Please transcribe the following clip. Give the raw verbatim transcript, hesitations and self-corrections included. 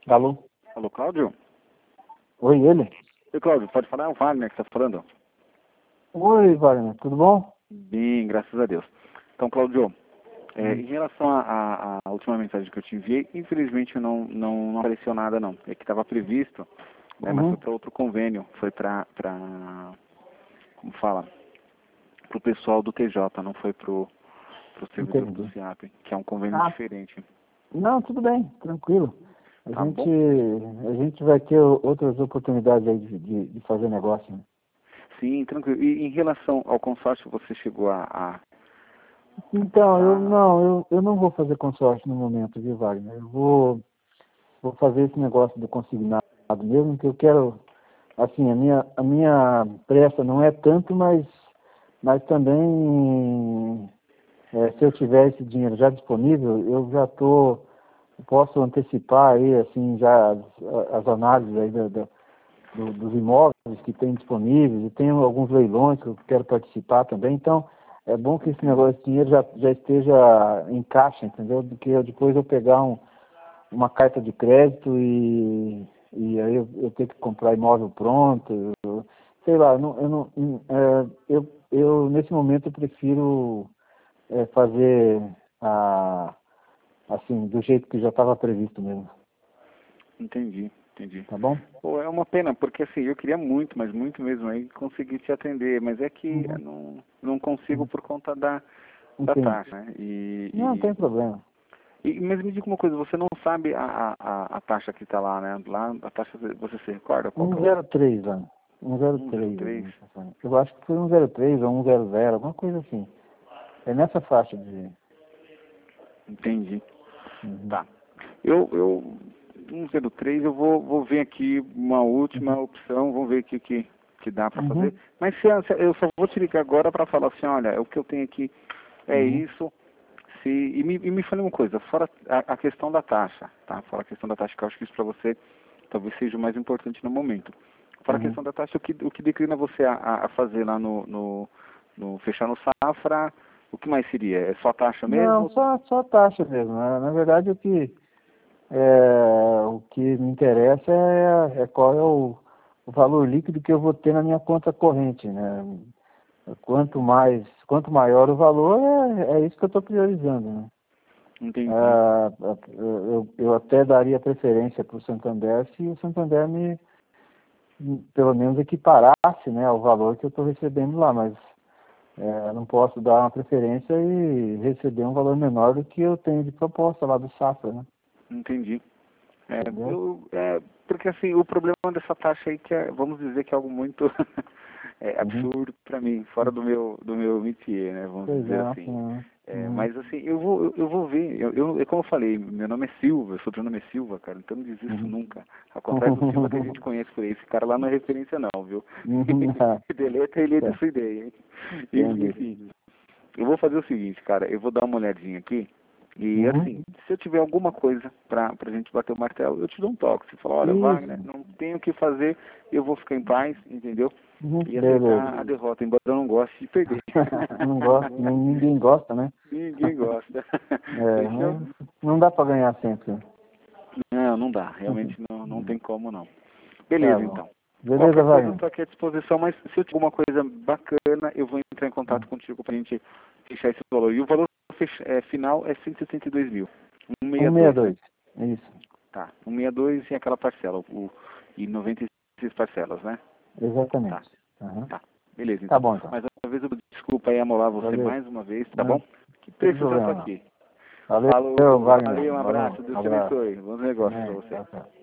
Alô? Alô, Cláudio? Oi, ele? Oi, Cláudio, pode falar? É o Wagner que está falando. Oi, Wagner, tudo bom? Bem, graças a Deus. Então, Cláudio, é, Hum. em relação à última mensagem que eu te enviei, infelizmente não, não, não apareceu nada, não. É que estava previsto, né, mas Uhum. foi para outro convênio. Foi para, como fala, para o pessoal do T J, não foi para o servidor do Entendi. SIAP, que é um convênio Ah, diferente. não, tudo bem, tranquilo. A Tá gente, bom? a gente vai ter outras oportunidades aí de, de, de fazer negócio, né? Sim, tranquilo. E em relação ao consórcio, você chegou a, a, a Então, eu pensar? não, eu, eu não vou fazer consórcio no momento, viu, Wagner? Eu vou, vou fazer esse negócio do consignado mesmo, que eu quero, assim, a minha, a minha pressa não é tanto, mas, mas também, é, se eu tiver esse dinheiro já disponível, eu já estou, posso antecipar aí, assim, já as, as análises aí da, da, do, dos imóveis que tem disponíveis, e tem alguns leilões que eu quero participar também, então é bom que esse negócio, esse dinheiro já, já esteja em caixa, entendeu? Do que eu, depois eu pegar um, uma carta de crédito e, e aí eu, eu ter que comprar imóvel pronto, eu, sei lá, eu não, eu, não, é, eu, eu nesse momento eu prefiro é, fazer a, assim, do jeito que já estava previsto mesmo, Entendi, entendi. tá bom? Pô, é uma pena, porque assim, eu queria muito, mas muito mesmo aí conseguir te atender, mas é que eu Uhum, não, não consigo uhum. por conta da, da Entendi. taxa, né? Não E, tem problema. e, e mas me diga uma coisa, você não sabe a, a, a taxa que está lá, né? Lá a taxa, você se recorda qual que é o um zero três, Ana. um zero um zero três. três? Eu acho que foi um zero três ou um zero zero, alguma coisa assim. É nessa faixa de... Entendi. Uhum, Tá. Eu, eu um zero três eu vou, vou ver aqui uma última uhum, opção, vamos ver o que, que, que dá para fazer. uhum, Mas se, a- se eu só vou te ligar agora para falar assim, olha, o que eu tenho aqui é uhum, isso. Se, e, me, e me fale uma coisa, fora a, a questão da taxa, tá? Fora a questão da taxa, que eu acho que isso para você talvez seja o mais importante no momento. Fora a uhum. questão da taxa, o que, o que declina você a, a a fazer lá no, no, no fechar no Safra, o que mais seria? É só taxa Não, mesmo? só, só taxa mesmo, né? Na verdade, o que, é, o que me interessa é, é qual é o, o valor líquido que eu vou ter na minha conta corrente, né? Quanto mais, quanto maior o valor, é, é isso que eu estou priorizando, né? Entendi. Ah, eu, eu até daria preferência para o Santander se o Santander me, pelo menos, equiparasse, né, ao valor que eu estou recebendo lá, mas é, eu não posso dar uma preferência e receber um valor menor do que eu tenho de proposta lá do Safra, né? Entendi. É, Entendeu? eu, é, porque assim, o problema dessa taxa aí que é, vamos dizer que é algo muito é, Uhum. absurdo para mim, fora do meu do meu métier, né? Vamos Pois dizer é, assim. assim, É, uhum. mas assim, eu vou eu, eu vou ver. Eu, eu, como eu falei, meu nome é Silva, seu nome é Silva, cara. Então não desisto Uhum. nunca. Ao contrário do Silva que a gente conhece por aí, esse cara lá não é referência não, viu? Uhum. Ah, Deleta ele é tá. dessa ideia, hein? Entendi. Enfim, eu vou fazer o seguinte, cara. Eu vou dar uma olhadinha aqui. E Uhum. assim, se eu tiver alguma coisa pra, pra gente bater o martelo, eu te dou um toque. Você fala, olha, Isso. Wagner, não tenho o que fazer, eu vou ficar em paz, entendeu? Uhum. E Beleza. aceitar a derrota, embora eu não goste de perder. Não gosto, nem ninguém gosta, né? Ninguém gosta. É, Fechou? mas não dá para ganhar sempre. Não, não dá. Realmente não, não tem como não. Tá Beleza, bom. então. Beleza, Qualquer coisa eu Wagner? estou aqui à disposição, mas se eu tiver alguma coisa bacana, eu vou entrar em Hum. contato contigo pra gente fechar esse valor. E o valor fech- é, final é cento e sessenta e dois mil. cento e sessenta e dois, né? cento e sessenta e dois. Isso. Tá. cento e sessenta e dois e aquela parcela. O, e noventa e seis parcelas, né? Tá. Exatamente. Uhum. Tá. Beleza, Tá então. bom, então. Mais uma vez eu desculpa aí amolar você Valeu. mais uma vez, tá Não bom? Que tem precisando tô problema, não. aqui. Valeu, Falou, Wagner. valeu, um Valeu. abraço, Um Deus te abraço. abençoe. Bons negócios pra Amém. você. Tchau, tchau.